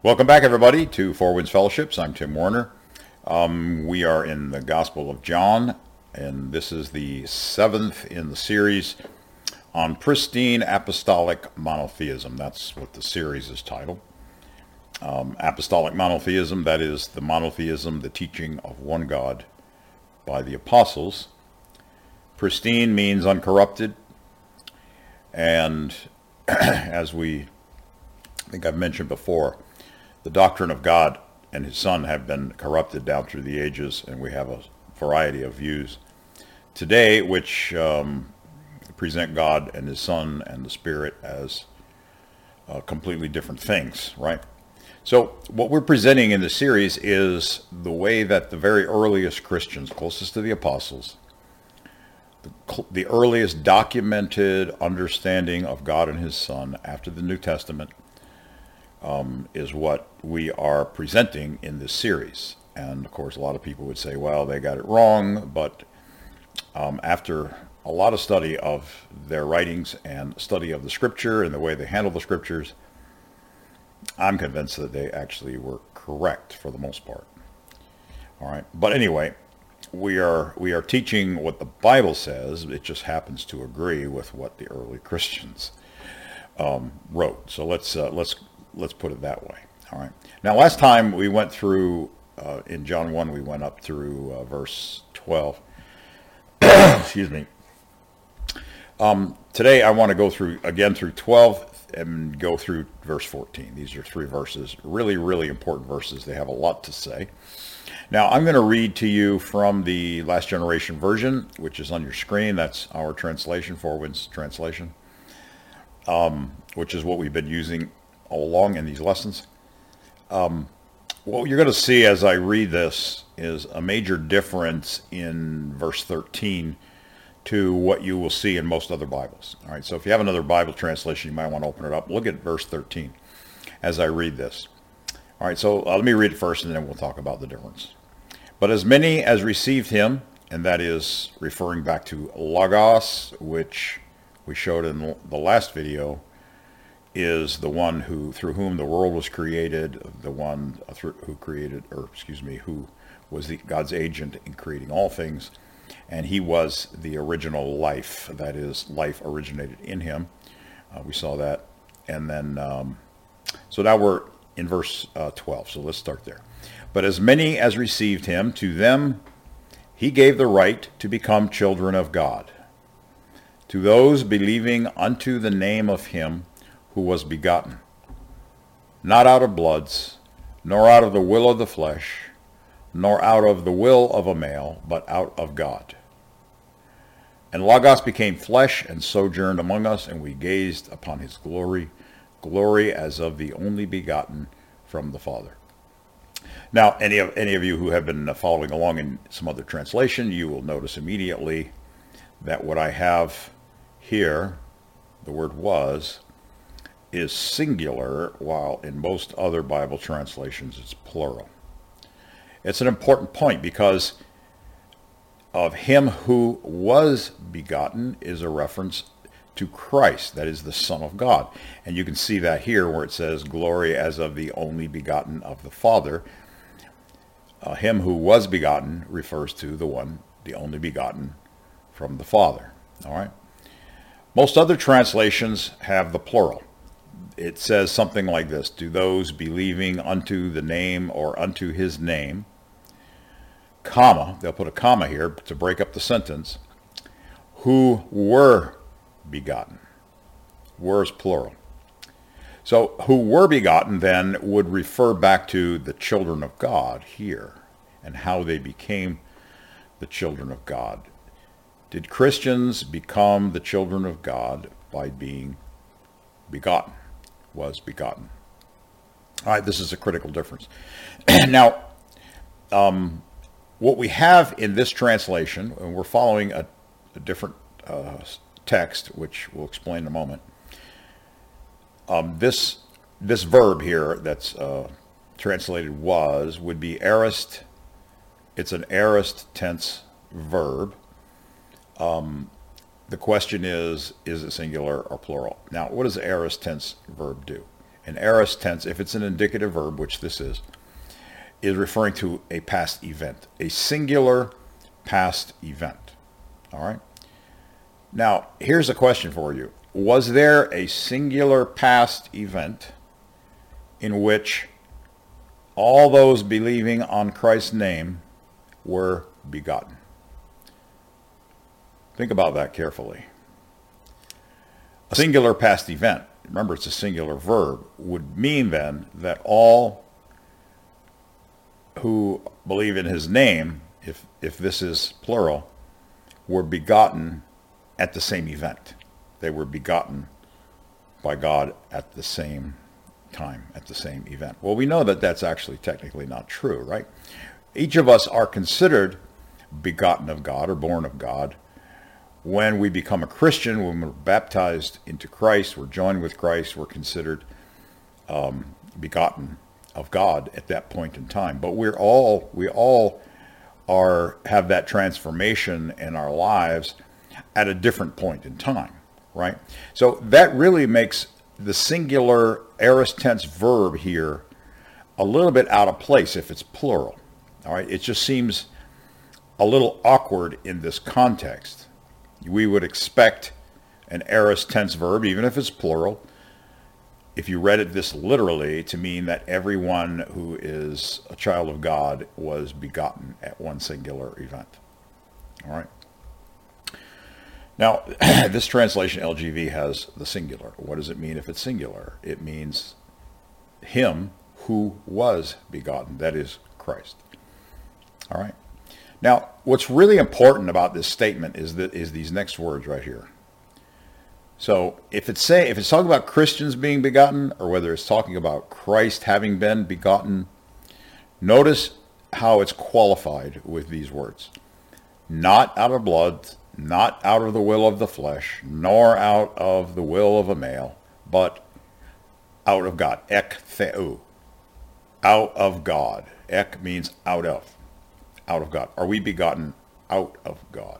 Welcome back, everybody, to Four Winds Fellowships. I'm Tim Warner. We are in the Gospel of John, and this is the seventh in the series on pristine apostolic monotheism. That's what the series is titled. Apostolic monotheism, that is the monotheism, the teaching of one God by the apostles. Pristine means uncorrupted, and as I think I've mentioned before, the doctrine of God and his Son have been corrupted down through the ages, and we have a variety of views today which present God and his Son and the Spirit as completely different things, right? So what we're presenting in this series is the way that the very earliest Christians, closest to the apostles, the earliest documented understanding of God and his Son after the New Testament, is what we are presenting in this series. And of course, a lot of people would say, well, they got it wrong, but after a lot of study of their writings and study of the scripture and the way they handle the scriptures, I'm convinced that they actually were correct for the most part. All right, but anyway, we are teaching what the Bible says. It just happens to agree with what the early Christians wrote. So let's put it that way. All right. Now, last time we went through, in John 1, we went up through verse 12. Excuse me. Today I want to go through, again, through 12 and go through verse 14. These are three verses, really, really important verses. They have a lot to say. Now, I'm going to read to you from the Last Generation Version, which is on your screen. That's our translation, Four Winds translation, which is what we've been using all along in these lessons. What you're going to see as I read this is a major difference in verse 13 to what you will see in most other Bibles. All right, so if you have another Bible translation, you might want to open it up. Look at verse 13 as I read this. All right, so let me read it first, and then we'll talk about the difference. But as many as received him, and that is referring back to Logos, which we showed in the last video, is the one through whom the world was created, the one who was God's agent in creating all things, and he was the original life. That is, life originated in him. We saw that, and then so now we're in verse 12. So let's start there. But as many as received him, to them he gave the right to become children of God, to those believing unto the name of him who was begotten, not out of bloods, nor out of the will of the flesh, nor out of the will of a male, but out of God. And Logos became flesh and sojourned among us, and we gazed upon his glory, glory as of the only begotten from the Father. Now, any of you who have been following along in some other translation, you will notice immediately that what I have here, the word was, is singular, while in most other Bible translations it's plural. It's an important point because of him who was begotten is a reference to Christ, that is the Son of God. And you can see that here where it says glory as of the only begotten of the Father. Him who was begotten refers to the only begotten from the Father. All right. Most other translations have the plural. It says something like this: to those believing unto the name or unto his name, comma, they'll put a comma here to break up the sentence, who were begotten. Were is plural. So who were begotten then would refer back to the children of God here and how they became the children of God. Did Christians become the children of God by being begotten? Was begotten. All right, this is a critical difference. Now, what we have in this translation, and we're following a different text, which we'll explain in a moment. This verb here that's translated was would be aorist. It's an aorist tense verb. The question is it singular or plural? Now, what does the aorist tense verb do? an aorist tense, if it's an indicative verb, which this is referring to a past event, a singular past event. All right. Now, here's a question for you. Was there a singular past event in which all those believing on Christ's name were begotten? Think about that carefully. A singular past event, remember it's a singular verb, would mean then that all who believe in his name, if this is plural, were begotten at the same event. They were begotten by God at the same time, at the same event. Well, we know that that's actually technically not true, right? Each of us are considered begotten of God or born of God when we become a Christian, when we're baptized into Christ, we're joined with Christ, we're considered begotten of God at that point in time. But we all have that transformation in our lives at a different point in time, right? So that really makes the singular aorist tense verb here a little bit out of place if it's plural. All right, it just seems a little awkward in this context. We would expect an aorist tense verb, even if it's plural, if you read it this literally, to mean that everyone who is a child of God was begotten at one singular event. All right. Now, this translation, LGV, has the singular. What does it mean if it's singular? It means him who was begotten, that is Christ. All right. Now, what's really important about this statement is these next words right here. So if it's talking about Christians being begotten, or whether it's talking about Christ having been begotten, notice how it's qualified with these words. Not out of blood, not out of the will of the flesh, nor out of the will of a male, but out of God. Ek theou. Out of God. Ek means out of. Out of God. Are we begotten out of God?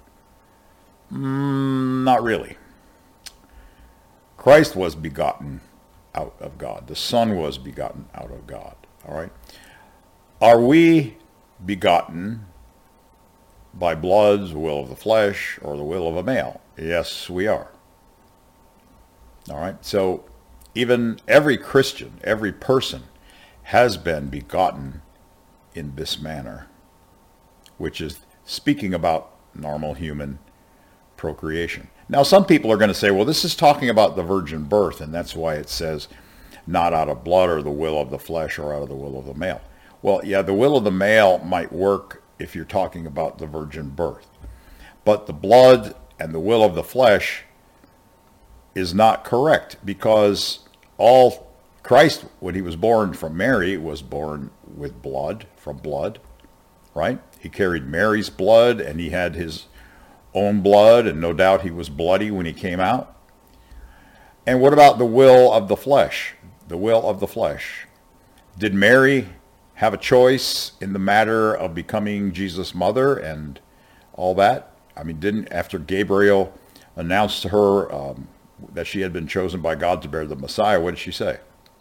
Not really. Christ was begotten out of God. The Son was begotten out of God. All right. Are we begotten by blood, the will of the flesh, or the will of a male? Yes, we are. All right. So even every Christian, every person has been begotten in this manner, which is speaking about normal human procreation. Now, some people are going to say, well, this is talking about the virgin birth, and that's why it says not out of blood or the will of the flesh or out of the will of the male. Well, yeah, the will of the male might work if you're talking about the virgin birth. But the blood and the will of the flesh is not correct, because all Christ, when he was born from Mary, was born with blood, from blood, right? He carried Mary's blood, and he had his own blood, and no doubt he was bloody when he came out. And what about the will of the flesh? The will of the flesh. Did Mary have a choice in the matter of becoming Jesus' mother and all that? I mean, didn't, after Gabriel announced to her that she had been chosen by God to bear the Messiah, what did she say?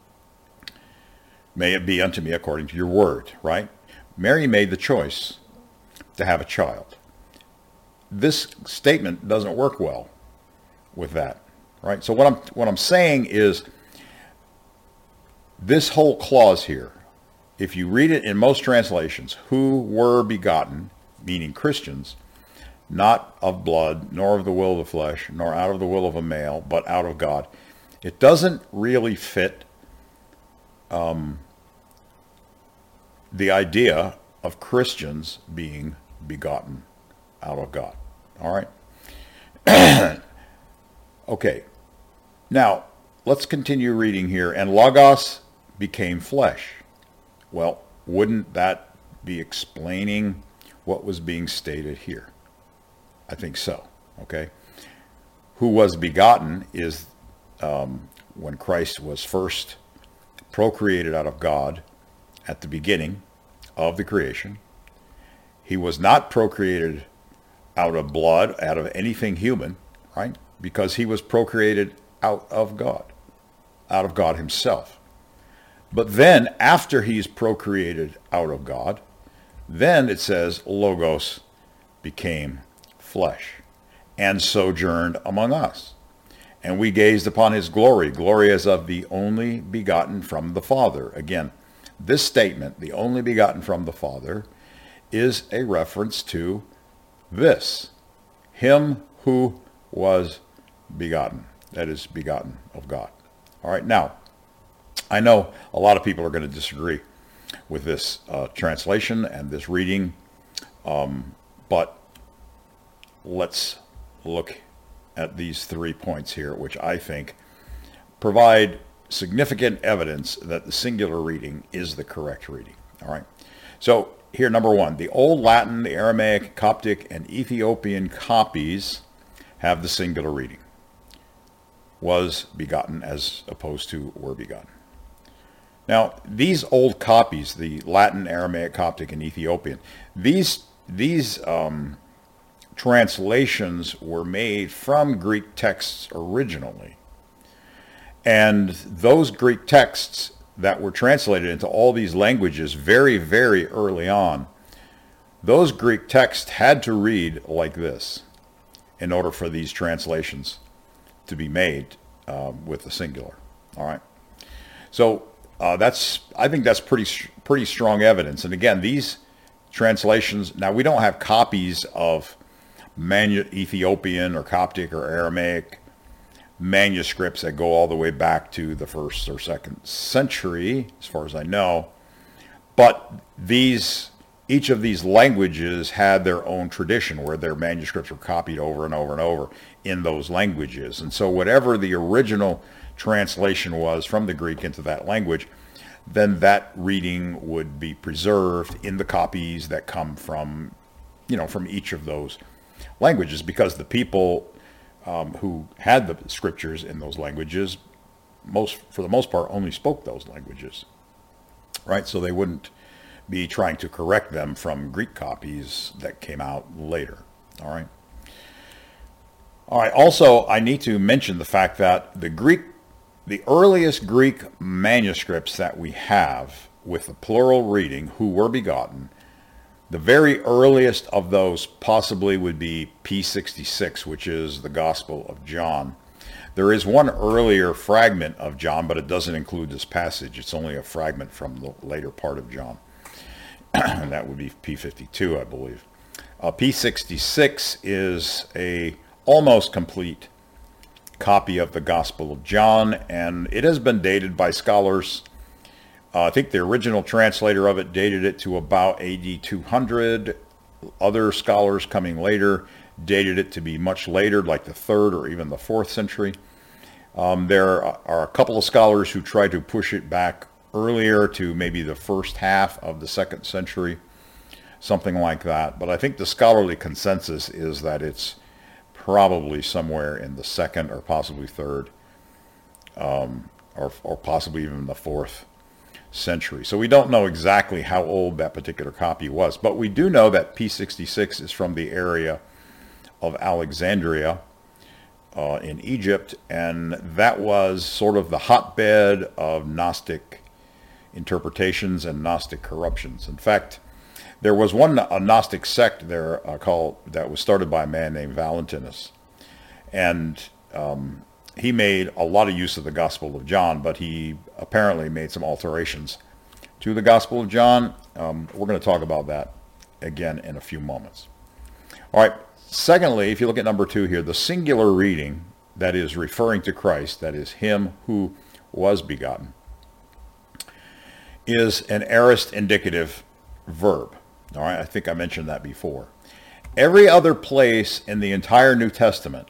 May it be unto me according to your word, right? Mary made the choice to have a child. This statement doesn't work well with that, right? So what I'm saying is this whole clause here, if you read it in most translations, who were begotten, meaning Christians, not of blood, nor of the will of the flesh, nor out of the will of a male, but out of God, it doesn't really fit the idea of Christians being begotten out of God. All right. Okay. Now, let's continue reading here. And Logos became flesh. Well, wouldn't that be explaining what was being stated here? I think so. Okay. Who was begotten is when Christ was first procreated out of God at the beginning of the creation. He was not procreated out of blood, out of anything human, right? Because he was procreated out of God. out of God himself. But then after he's procreated out of God, then it says Logos became flesh and sojourned among us. And we gazed upon his glory, glory as of the only begotten from the Father. Again, this statement, the only begotten from the Father, is a reference to this, him who was begotten, that is, begotten of God. All right, now, I know a lot of people are going to disagree with this translation and this reading, but let's look at these 3 points here, which I think provide significant evidence that the singular reading is the correct reading. All right. So here, number 1, the Old Latin, the Aramaic, Coptic, and Ethiopian copies have the singular reading. Was begotten as opposed to were begotten. Now, these old copies, the Latin, Aramaic, Coptic, and Ethiopian, these translations were made from Greek texts originally. And those Greek texts that were translated into all these languages very, very early on, those Greek texts had to read like this in order for these translations to be made with the singular. All right. So I think that's pretty strong evidence. And again, these translations, now we don't have copies of Ethiopian or Coptic or Aramaic manuscripts that go all the way back to the 1st or 2nd century, as far as I know. But each of these languages had their own tradition where their manuscripts were copied over and over and over in those languages. And so whatever the original translation was from the Greek into that language, then that reading would be preserved in the copies that come from, from each of those languages, because the people who had the scriptures in those languages, for the most part, only spoke those languages, right? So they wouldn't be trying to correct them from Greek copies that came out later. All right. Also, I need to mention the fact that the earliest Greek manuscripts that we have with the plural reading, who were begotten, the very earliest of those possibly would be P66, which is the Gospel of John. There is one earlier fragment of John, but it doesn't include this passage. It's only a fragment from the later part of John. And that would be P52, I believe. P66 is a almost complete copy of the Gospel of John, and it has been dated by scholars. I think the original translator of it dated it to about AD 200. Other scholars coming later dated it to be much later, like the 3rd or even the 4th century. There are a couple of scholars who try to push it back earlier to maybe the first half of the 2nd century, something like that. But I think the scholarly consensus is that it's probably somewhere in the 2nd or possibly 3rd, or possibly even the 4th century. So we don't know exactly how old that particular copy was, but we do know that P66 is from the area of Alexandria in Egypt, and that was sort of the hotbed of Gnostic interpretations and Gnostic corruptions. In fact, there was a Gnostic sect there that was started by a man named Valentinus, and he made a lot of use of the Gospel of John, but he apparently made some alterations to the Gospel of John. We're going to talk about that again in a few moments. All right. Secondly, if you look at number 2 here, the singular reading that is referring to Christ, that is him who was begotten, is an aorist indicative verb. All right, I think I mentioned that before. Every other place in the entire New Testament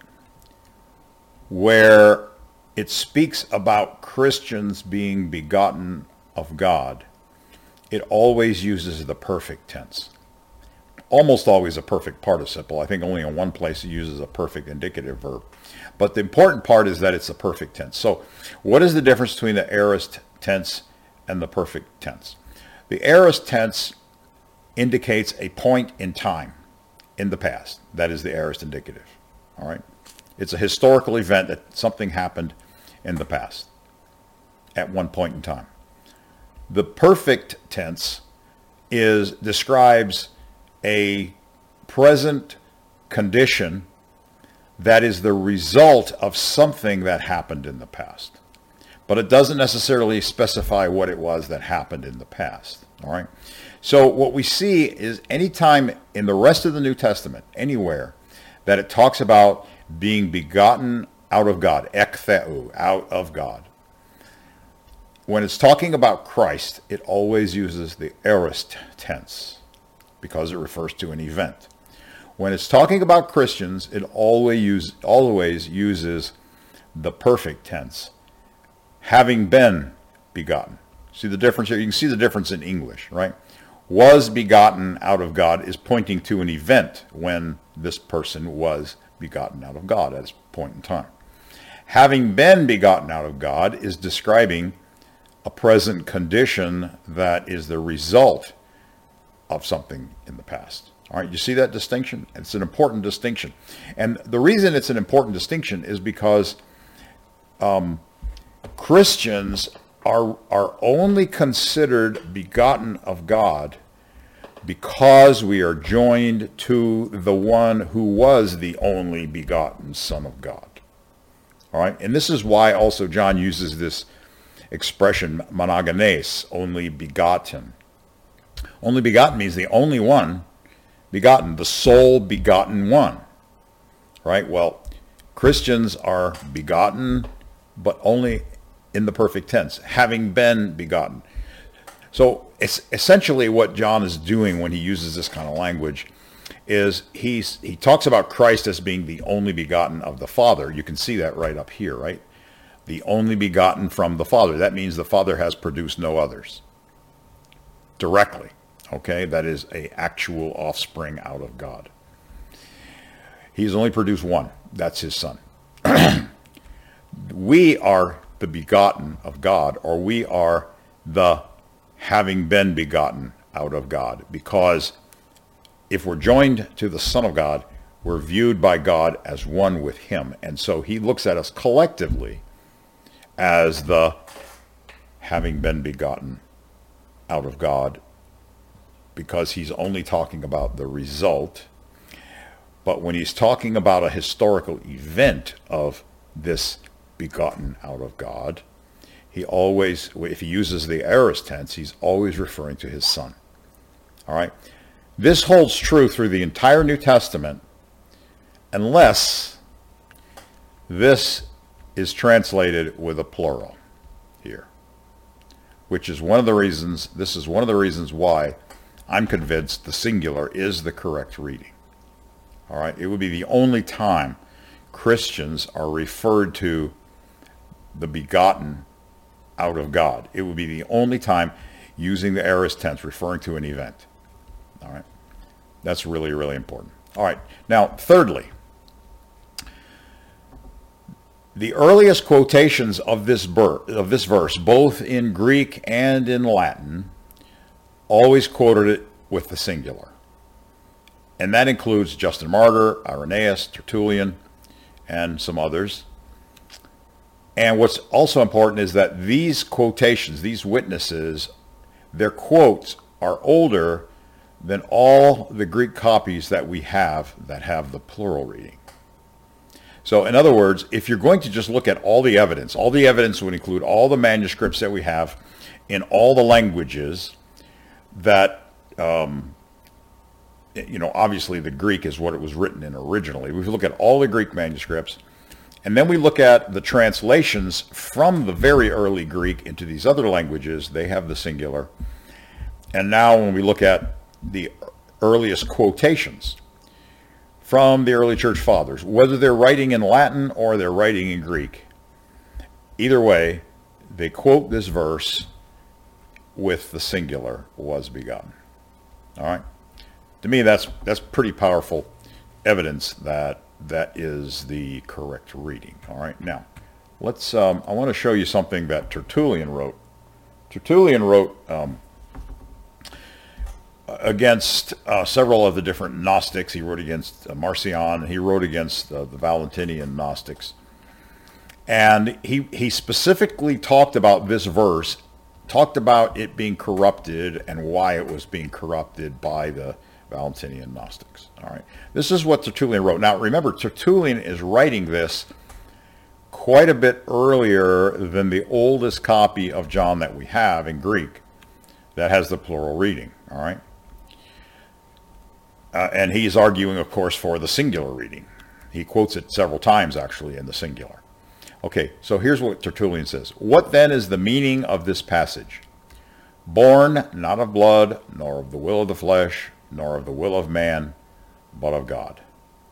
where it speaks about Christians being begotten of God, it always uses the perfect tense. Almost always a perfect participle. I think only in one place it uses a perfect indicative verb. But the important part is that it's a perfect tense. So what is the difference between the aorist tense and the perfect tense? The aorist tense indicates a point in time in the past. That is the aorist indicative. All right? It's a historical event that something happened in the past. at one point in time. The perfect tense describes a present condition that is the result of something that happened in the past. But it doesn't necessarily specify what it was that happened in the past. All right. So what we see is anytime in the rest of the New Testament, anywhere, that it talks about being begotten out of God, ek theou, out of God. When it's talking about Christ, it always uses the aorist tense because it refers to an event. When it's talking about Christians, it always uses the perfect tense, having been begotten. See the difference here? You can see the difference in English, right? Was begotten out of God is pointing to an event when this person was begotten out of God at this point in time. Having been begotten out of God is describing a present condition that is the result of something in the past. All right, you see that distinction? It's an important distinction. And the reason it's an important distinction is because Christians are only considered begotten of God because we are joined to the one who was the only begotten Son of God. All right, and this is why also John uses this expression, monogenes, only begotten. Only begotten means the only one begotten, the sole begotten one. Right? Well, Christians are begotten, but only in the perfect tense, having been begotten. So it's essentially what John is doing when he uses this kind of language is he talks about Christ as being the only begotten of the Father. You can see that right up here, right? The only begotten from the Father. That means the Father has produced no others directly. Okay, that is an actual offspring out of God. He's only produced one. That's his Son. We are the begotten of God, or we are the having been begotten out of God, because if we're joined to the Son of God, we're viewed by God as one with him. And so he looks at us collectively as the having been begotten out of God, because he's only talking about the result. But when he's talking about a historical event of this begotten out of God, he always, if he uses the aorist tense, he's always referring to his Son. All right? This holds true through the entire New Testament unless this is translated with a plural here, which is one of the reasons, this is one of the reasons why I'm convinced the singular is the correct reading. All right? It would be the only time Christians are referred to the begotten out of God. It would be the only time using the aorist tense, referring to an event. All right? That's really, really important. All right. Now, thirdly, the earliest quotations of this verse, both in Greek and in Latin, always quoted it with the singular. And that includes Justin Martyr, Irenaeus, Tertullian, and some others. And what's also important is that these quotations, these witnesses, their quotes are older than all the Greek copies that we have that have the plural reading. So in other words, if you're going to just look at all the evidence would include all the manuscripts that we have in all the languages that, obviously the Greek is what it was written in originally. We look at all the Greek manuscripts, and then we look at the translations from the very early Greek into these other languages. They have the singular. And now when we look at the earliest quotations from the early church fathers, whether they're writing in Latin or they're writing in Greek, either way, they quote this verse with the singular, was begotten. All right? To me, that's pretty powerful evidence that that is the correct reading. All right? Now, let's. I want to show you something that Tertullian wrote. Tertullian wrote against several of the different Gnostics. He wrote against Marcion. He wrote against the Valentinian Gnostics. And he specifically talked about this verse, talked about it being corrupted and why it was being corrupted by the Valentinian Gnostics. All right. This is what Tertullian wrote. Now, remember, Tertullian is writing this quite a bit earlier than the oldest copy of John that we have in Greek that has the plural reading. All right. And he's arguing, of course, for the singular reading. He quotes it several times, actually, in the singular. Okay, so here's what Tertullian says. What then is the meaning of this passage? Born not of blood, nor of the will of the flesh, nor of the will of man, but of God.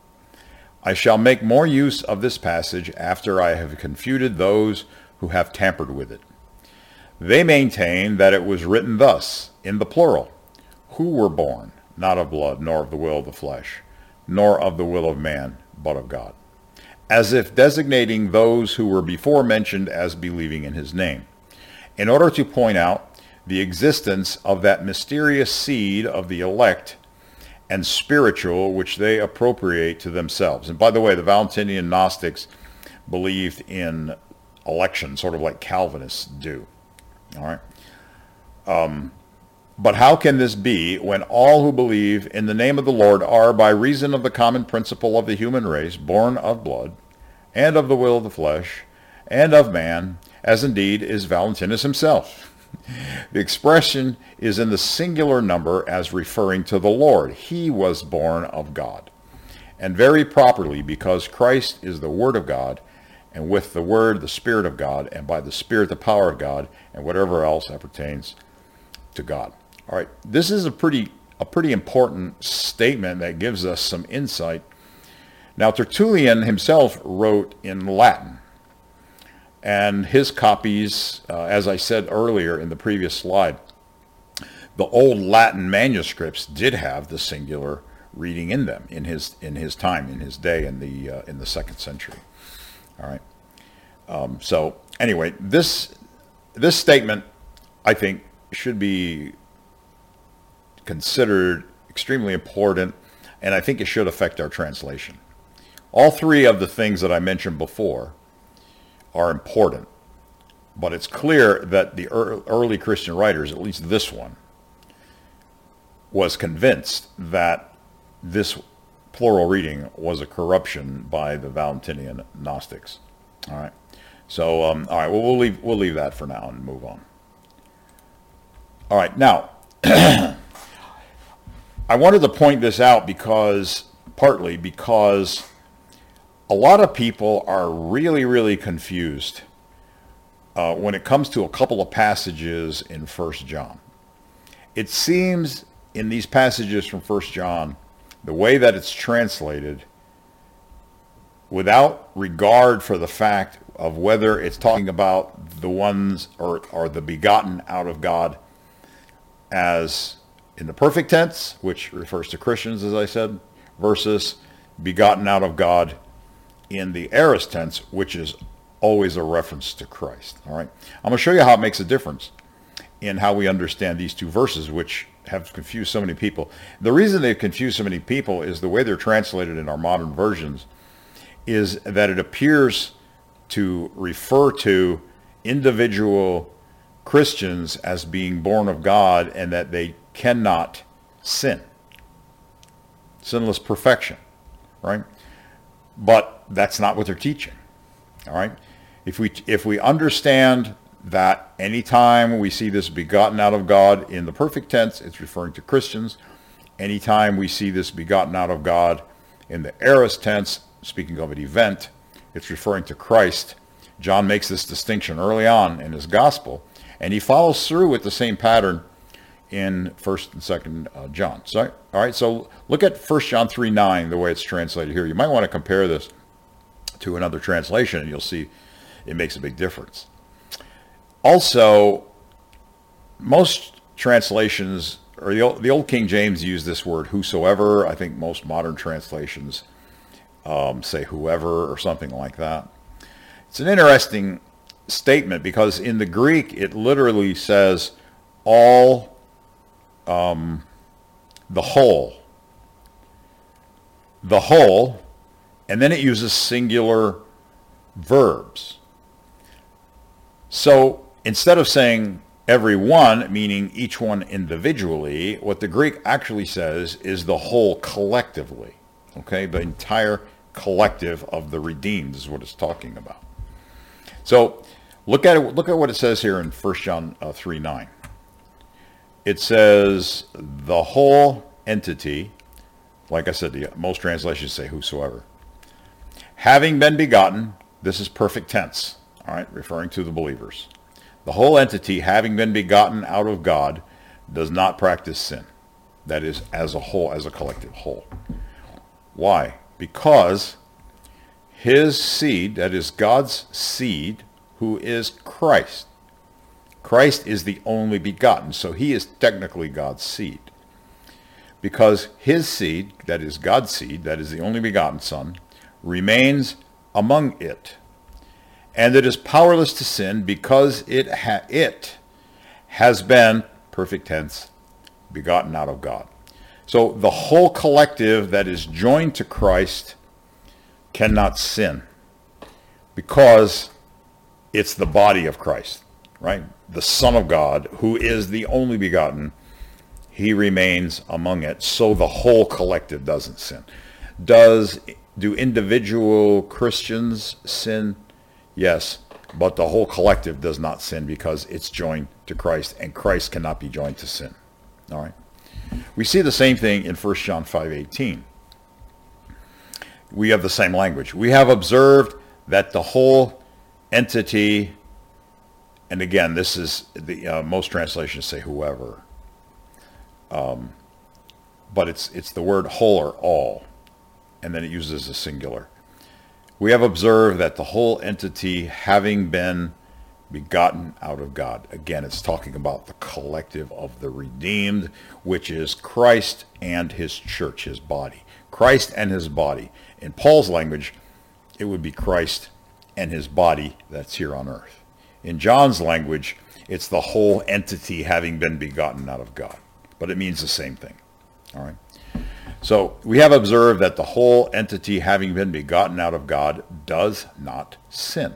I shall make more use of this passage after I have confuted those who have tampered with it. They maintain that it was written thus, in the plural, who were born, not of blood, nor of the will of the flesh, nor of the will of man, but of God, as if designating those who were before mentioned as believing in his name, in order to point out the existence of that mysterious seed of the elect and spiritual which they appropriate to themselves. And by the way, the Valentinian Gnostics believed in election, sort of like Calvinists do. All right. But how can this be when all who believe in the name of the Lord are, by reason of the common principle of the human race, born of blood, and of the will of the flesh, and of man, as indeed is Valentinus himself? The expression is in the singular number as referring to the Lord. He was born of God. And very properly, because Christ is the Word of God, and with the Word the Spirit of God, and by the Spirit the power of God, and whatever else appertains to God. All right, this is a pretty important statement that gives us some insight. Now, Tertullian himself wrote in Latin, and his copies, as I said earlier in the previous slide, the old Latin manuscripts did have the singular reading in them in his time, in his day, in the 2nd century. All right. So anyway, this statement, I think, should be considered extremely important, and I think it should affect our translation. All three of the things that I mentioned before are important, but it's clear that the early Christian writers, at least this one, was convinced that this plural reading was a corruption by the Valentinian Gnostics. All right. So, all right, well, we'll leave that for now and move on. All right, now, I wanted to point this out partly because a lot of people are really, really confused when it comes to a couple of passages in 1 John. It seems in these passages from 1 John, the way that it's translated, without regard for the fact of whether it's talking about the ones or the begotten out of God as in the perfect tense, which refers to Christians, as I said, versus begotten out of God in the aorist tense, which is always a reference to Christ. All right. I'm going to show you how it makes a difference in how we understand these two verses, which have confused so many people. The reason they've confused so many people is the way they're translated in our modern versions is that it appears to refer to individual Christians as being born of God and that they cannot sin. Sinless perfection, right? But that's not what they're teaching, all right? If we understand that anytime we see this begotten out of God in the perfect tense, it's referring to Christians. Anytime we see this begotten out of God in the aorist tense, speaking of an event, it's referring to Christ. John makes this distinction early on in his gospel, and he follows through with the same pattern in 1st and 2nd John. So, all right, so look at 1 John 3:9, the way it's translated here. You might want to compare this to another translation, and you'll see it makes a big difference. Also, most translations, or the old King James used this word whosoever. I think most modern translations say whoever or something like that. It's an interesting statement because in the Greek it literally says all, the whole, and then it uses singular verbs. So instead of saying every one, meaning each one individually, what the Greek actually says is the whole collectively. Okay, the entire collective of the redeemed is what it's talking about. So look at it. Look at what it says here in 1 John 3:9. It says the whole entity. Like I said, most translations say whosoever. Having been begotten, this is perfect tense, all right, referring to the believers. The whole entity, having been begotten out of God, does not practice sin. That is, as a whole, as a collective whole. Why? Because his seed, that is God's seed, who is Christ. Christ is the only begotten, so he is technically God's seed. Because his seed, that is God's seed, that is the only begotten Son, remains among it. And it is powerless to sin because it has been, perfect tense, begotten out of God. So the whole collective that is joined to Christ cannot sin because it's the body of Christ, right? The Son of God, who is the only begotten, he remains among it, so the whole collective doesn't sin. Do individual Christians sin? Yes, but the whole collective does not sin because it's joined to Christ, and Christ cannot be joined to sin. All right. We see the same thing in 1 John 5:18. We have the same language. We have observed that the whole entity, and again, this is the most translations say whoever. But it's the word whole or all, and then it uses a singular. We have observed that the whole entity, having been begotten out of God. Again, it's talking about the collective of the redeemed, which is Christ and his church, his body. Christ and his body. In Paul's language, it would be Christ and his body that's here on earth. In John's language, it's the whole entity having been begotten out of God. But it means the same thing. All right. So we have observed that the whole entity having been begotten out of God does not sin.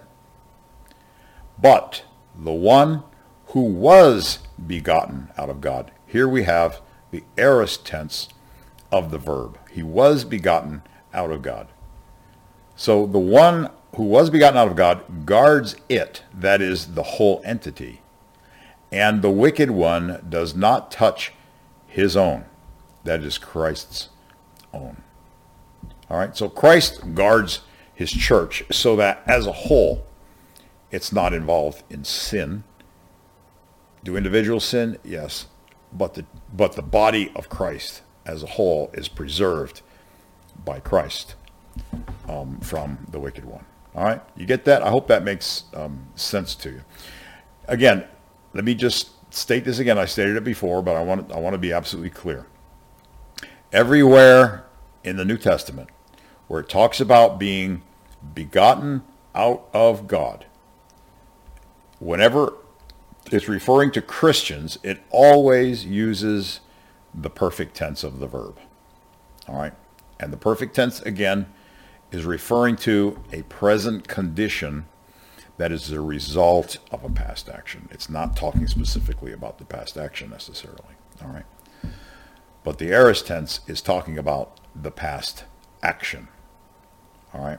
But the one who was begotten out of God, here we have the aorist tense of the verb. He was begotten out of God. So the one who was begotten out of God guards it, that is the whole entity. And the wicked one does not touch his own, that is Christ's own. All right, so Christ guards his church so that as a whole, it's not involved in sin. Do individuals sin? Yes, but the body of Christ as a whole is preserved by Christ from the wicked one. All right, you get that? I hope that makes sense to you. Again, let me just state this again. I stated it before, but I want to be absolutely clear. Everywhere in the New Testament where it talks about being begotten out of God, whenever it's referring to Christians, it always uses the perfect tense of the verb. All right? And the perfect tense, again, is referring to a present condition that is the result of a past action. It's not talking specifically about the past action necessarily. All right? But the aorist tense is talking about the past action. All right?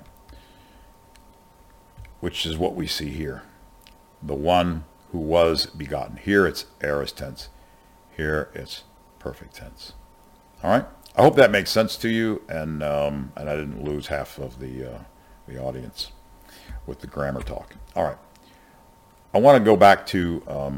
Which is what we see here. The one who was begotten. Here it's aorist tense. Here it's perfect tense. All right? I hope that makes sense to you, and I didn't lose half of the audience with the grammar talk. All right. I want to go back to,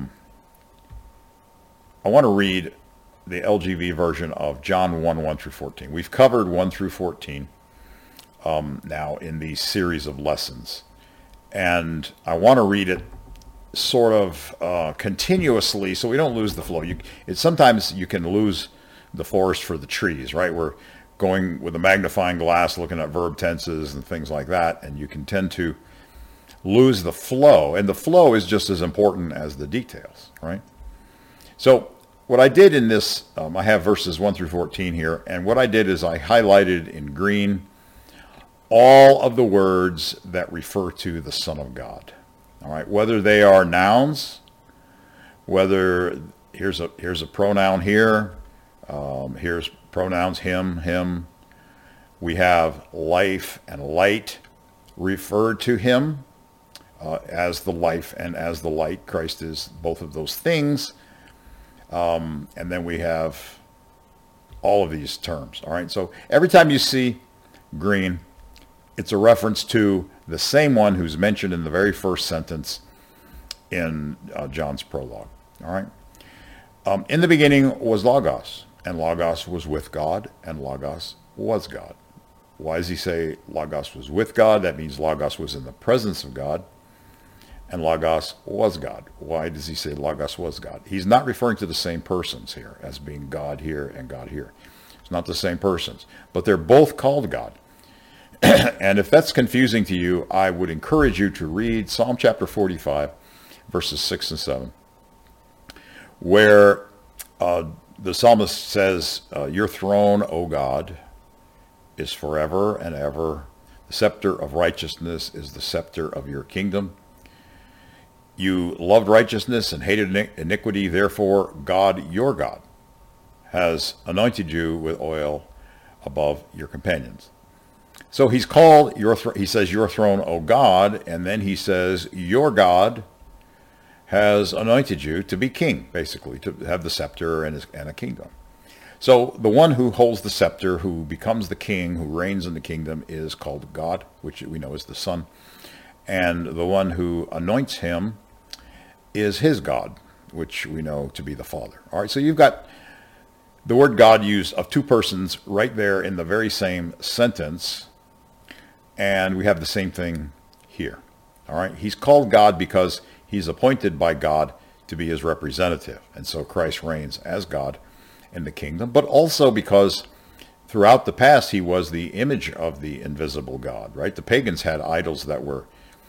I want to read the LGV version of John 1 through 14. We've covered 1 through 14 now in these series of lessons. And I want to read it sort of continuously so we don't lose the flow. Sometimes you can lose the forest for the trees, right? We're going with a magnifying glass looking at verb tenses and things like that, and you can tend to lose the flow. And the flow is just as important as the details, right? So what I did in this, I have verses 1 through 14 here, and what I did is I highlighted in green all of the words that refer to the Son of God. All right, whether they are nouns, whether here's a pronoun here, here's pronouns him, him. We have life and light referred to him as the life and as the light. Christ is both of those things. And then we have all of these terms. All right, so every time you see green, it's a reference to the same one who's mentioned in the very first sentence in John's prologue. All right. In the beginning was Logos, and Logos was with God, and Logos was God. Why does he say Logos was with God? That means Logos was in the presence of God, and Logos was God. Why does he say Logos was God? He's not referring to the same persons here as being God here and God here. It's not the same persons, but they're both called God. And if that's confusing to you, I would encourage you to read Psalm chapter 45, verses 6 and 7, where the psalmist says, your throne, O God, is forever and ever. The scepter of righteousness is the scepter of your kingdom. You loved righteousness and hated iniquity. Therefore, God, your God, has anointed you with oil above your companions. So he's called he says, your throne, O God, and then he says, your God has anointed you to be king, basically, to have the scepter and a kingdom. So the one who holds the scepter, who becomes the king, who reigns in the kingdom, is called God, which we know is the Son. And the one who anoints him is his God, which we know to be the Father. All right, so you've got the word God used of two persons right there in the very same sentence, and we have the same thing here. All right, he's called God because he's appointed by God to be his representative, and so Christ reigns as God in the kingdom, but also because throughout the past he was the image of the invisible God, right? The pagans had idols that were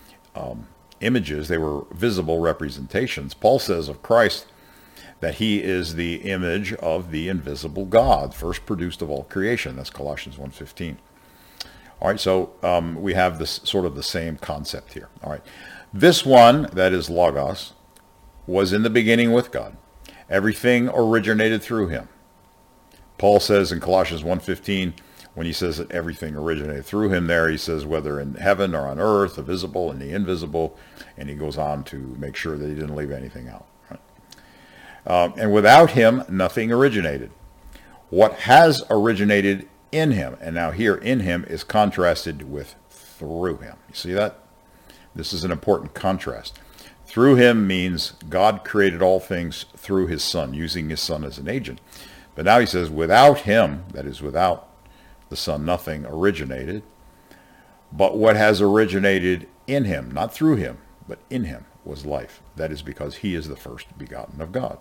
images. They were visible representations. Paul says of Christ that he is the image of the invisible God, first produced of all creation. That's Colossians 1:15. All right, so we have this sort of the same concept here. All right, this one, that is Logos, was in the beginning with God. Everything originated through him. Paul says in Colossians 1:15, when he says that everything originated through him there, he says whether in heaven or on earth, the visible and the invisible, and he goes on to make sure that he didn't leave anything out. Right? And without him, nothing originated. What has originated in him, and now here in him is contrasted with through him. You see that? This is an important contrast. Through him means God created all things through his Son, using his Son as an agent. But now he says, without him, that is without the Son, nothing originated. But what has originated in him, not through him, but in him, was life. That is because he is the first begotten of God.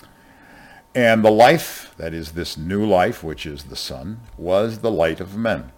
And the life, that is this new life, which is the Son, was the light of men.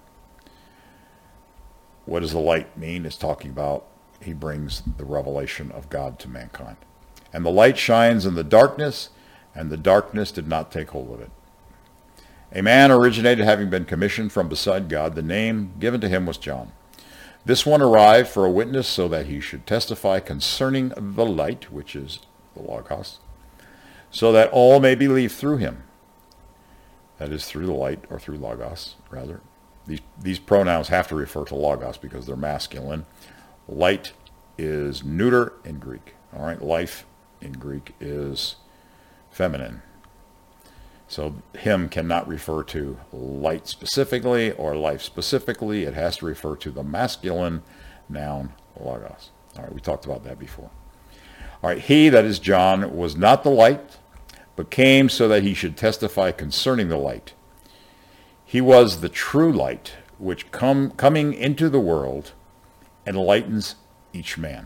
What does the light mean? It's talking about he brings the revelation of God to mankind. And the light shines in the darkness, and the darkness did not take hold of it. A man originated, having been commissioned from beside God. The name given to him was John. This one arrived for a witness, so that he should testify concerning the light, which is the Logos, so that all may believe through him. That is, through the light, or through Logos, rather. These pronouns have to refer to Logos because they're masculine. Light is neuter in Greek. All right, life in Greek is feminine. So him cannot refer to light specifically or life specifically. It has to refer to the masculine noun Logos. All right, we talked about that before. All right, he, that is John, was not the light, but came so that he should testify concerning the light. He was the true light, which coming into the world enlightens each man.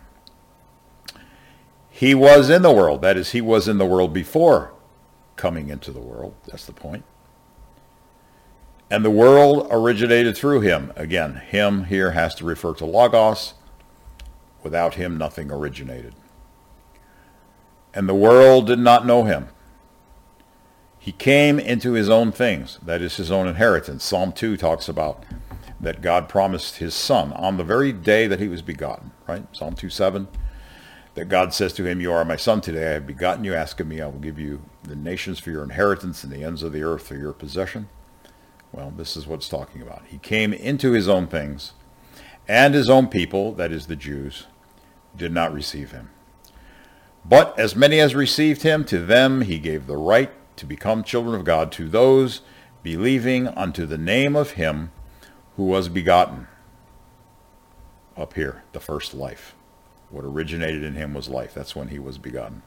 He was in the world. That is, he was in the world before coming into the world. That's the point. And the world originated through him. Again, him here has to refer to Logos. Without him, nothing originated. And the world did not know him. He came into his own things. That is his own inheritance. Psalm 2 talks about that God promised his Son on the very day that he was begotten, right? Psalm 2:7. that God says to him, "You are my son, today I have begotten you. Ask of me, I will give you the nations for your inheritance and the ends of the earth for your possession." Well, this is what it's talking about. He came into his own things, and his own people, that is the Jews, did not receive him. But as many as received him, to them he gave the right to become children of God, to those believing unto the name of him who was begotten. Up here, the first life. What originated in him was life. That's when he was begotten.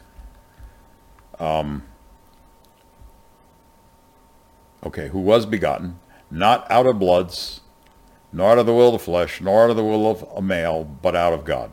Okay, who was begotten, not out of bloods, nor out of the will of the flesh, nor out of the will of a male, but out of God.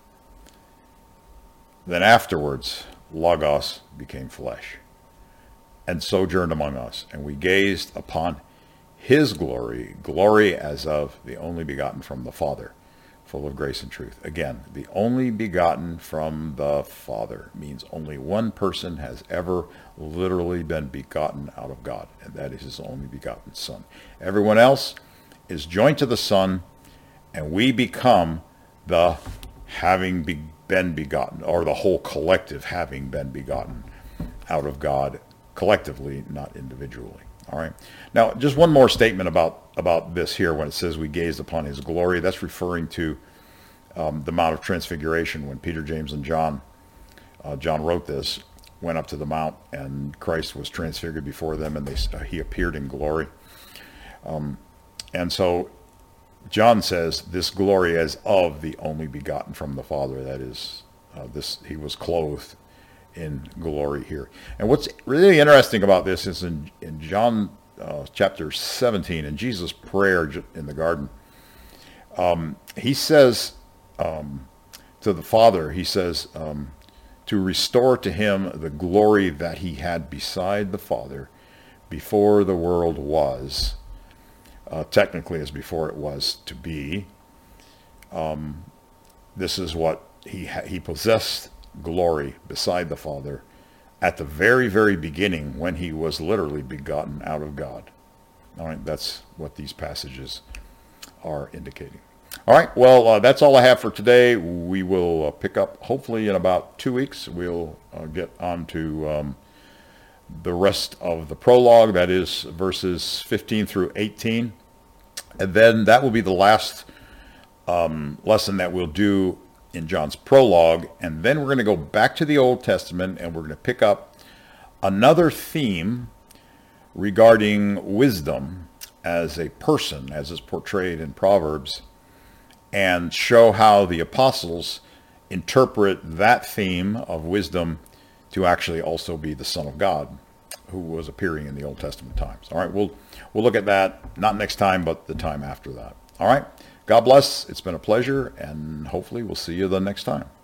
Then afterwards, Logos became flesh, and sojourned among us, and we gazed upon his glory, glory as of the only begotten from the Father, full of grace and truth. Again, the only begotten from the Father means only one person has ever literally been begotten out of God, and that is his only begotten Son. Everyone else is joined to the Son, and we become the having been begotten, or the whole collective having been begotten out of God, collectively, not individually. All right. Now, just one more statement about this here when it says we gazed upon his glory. That's referring to the Mount of Transfiguration when Peter, James, and John wrote this, went up to the Mount, and Christ was transfigured before them, and he appeared in glory. And so John says this glory is of the only begotten from the Father. That is, he was clothed in glory here. And what's really interesting about this is in John chapter 17, in Jesus' prayer in the garden, he says to the Father, he says, to restore to him the glory that he had beside the Father before the world was, technically as before it was to be. This is what he possessed glory beside the Father at the very, very beginning when he was literally begotten out of God. All right, that's what these passages are indicating. All right, well, that's all I have for today. We will pick up hopefully in about 2 weeks. We'll get on to the rest of the prologue, that is verses 15 through 18. And then that will be the last lesson that we'll do in John's prologue, and then we're going to go back to the Old Testament, and we're going to pick up another theme regarding wisdom as a person, as is portrayed in Proverbs, and show how the apostles interpret that theme of wisdom to actually also be the Son of God, who was appearing in the Old Testament times. All right, we'll look at that, not next time, but the time after that. All right. God bless. It's been a pleasure, and hopefully we'll see you the next time.